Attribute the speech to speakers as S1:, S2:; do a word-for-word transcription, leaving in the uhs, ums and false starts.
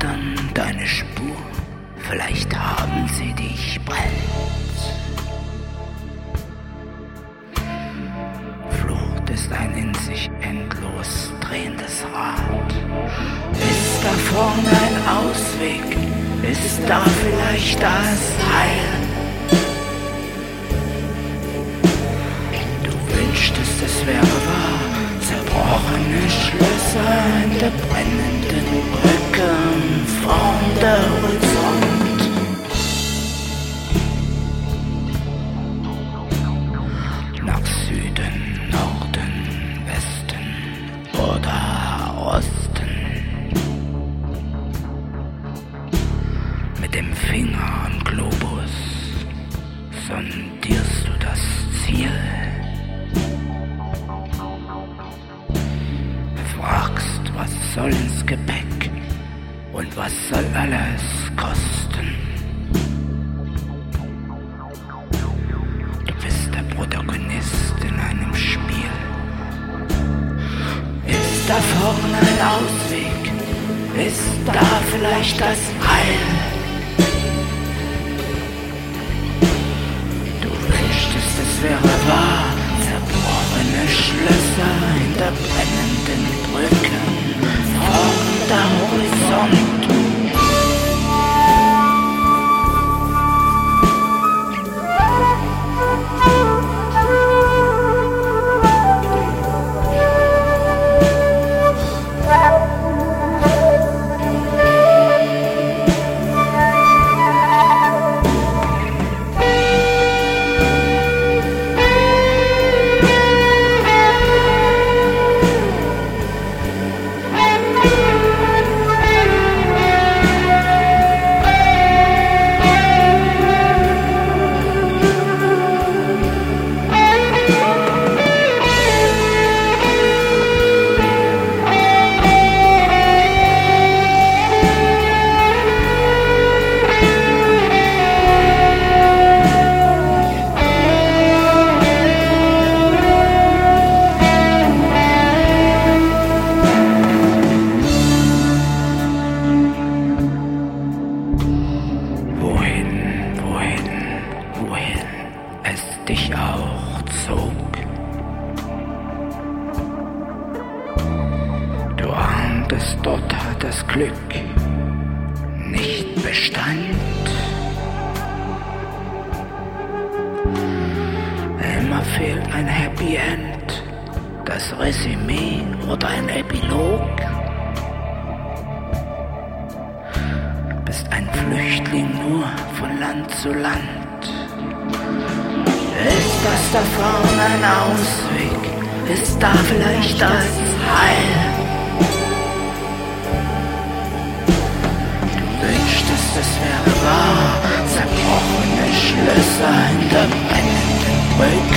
S1: Blättern deine Spur, vielleicht haben sie dich brennt. Flucht ist ein in sich endlos drehendes Rad. Ist da vorne ein Ausweg? Ist da vielleicht das Heil? Du wünschtest, es wäre wahr. Zerbrochene Schlösser in der brennenden Brücke vorm der Horizont. Nach Süden, Norden, Westen oder Osten. Mit dem Finger am Globus sondierst du das Ziel. Fragst, was soll ins Gepäck und was soll alles kosten? Du bist der Protagonist in einem Spiel. Ist da vorne ein Ausweg? Ist da vielleicht das Heil? Du wünschtest, es wäre wahr. Zerbrochene Schlösser in der brennenden Brücke vor der Horizont. Dich auch zog. Du ahntest, dort hat das Glück nicht Bestand. Immer fehlt ein Happy End, das Resümee oder ein Epilog. Bist ein Flüchtling nur von Land zu Land. Ist das da vorne ein Ausweg? Ist da vielleicht das Heil? Du wünschtest, es wäre wahr. Zerbrochene Schlösser in der brennenden Brücke